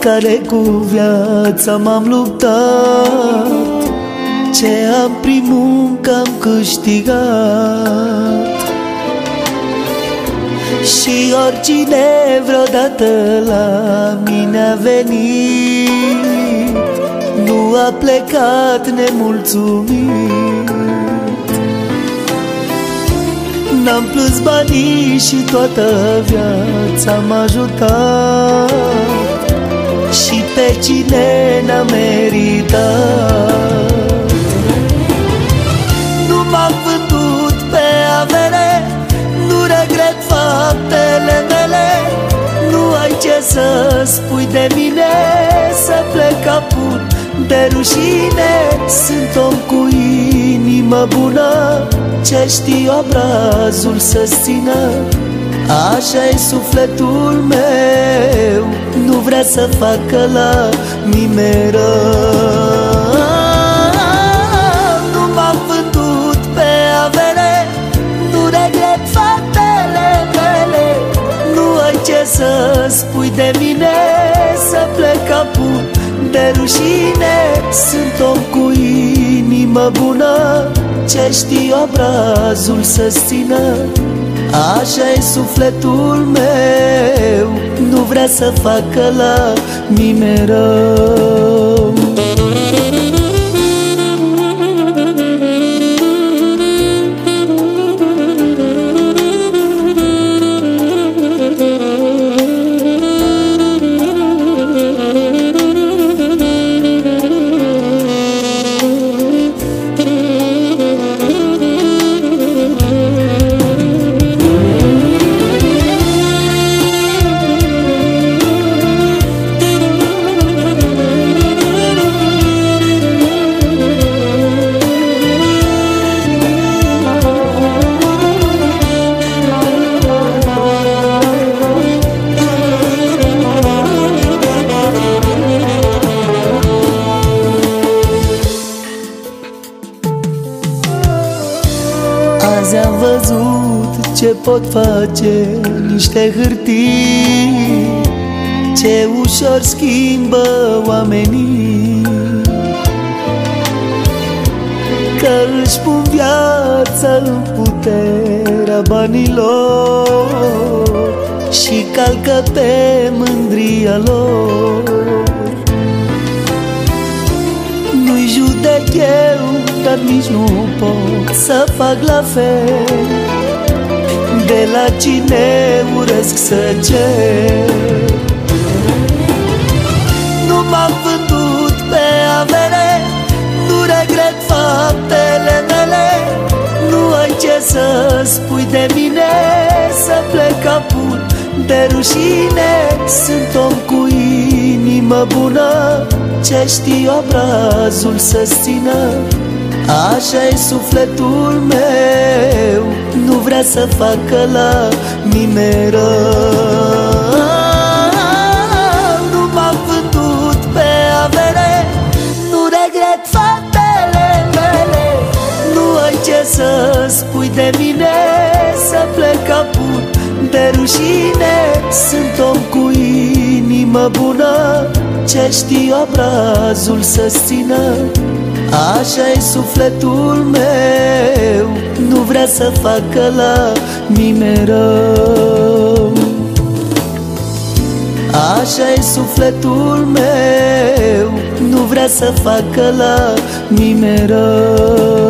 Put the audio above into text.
care cu viața m-am luptat, ce am prin muncă am câștigat. Și oricine vreodată la mine a venit, nu a plecat nemulțumit. N-am plus banii și toată viața m-a ajutat, și pe cine n-a meritat. Nu m-am vândut pe avere, nu regret faptele mele. Nu ai ce să spui de mine, să plec caput de rușine. Sunt om cu inimă bună, ce știu obrazul să-ți țină. Așa-i sufletul meu, nu vrea să facă la nimeni rău. Nu m-am vândut pe avere, nu regret faptele mele. Nu ai ce să spui de mine, să plec caput de rușine. Sunt om cu inimă bună, ce știu obrazul să-ți țină. Așa-i sufletul meu, nu vrea să facă la nimeni rău. Azi am văzut ce pot face niște hârtii, ce ușor schimbă oamenii, că își pun viața în puterea banilor și calcă pe mândria lor. Nu-i judec eu, dar nici nu pot să fac la fel. De la cine urăsc să cer. Nu m-am vândut pe avere, nu regret faptele mele. Nu ai ce să spui de mine, să plec caput de rușine. Sunt om cu inimă bună, ce știu obrazul să-ți țină. Așa-i sufletul meu, nu vrea să facă la nimeni rău. Nu m-am vândut pe avere, nu regret faptele mele. Nu ai ce să spui de mine, să plec caput de rușine. Sunt om cu inimă bună, ce știu obrazul să-ți țină. Așa-i sufletul meu, nu vrea să facă la nimeni rău. Așa-i sufletul meu, nu vrea să facă la nimeni rău.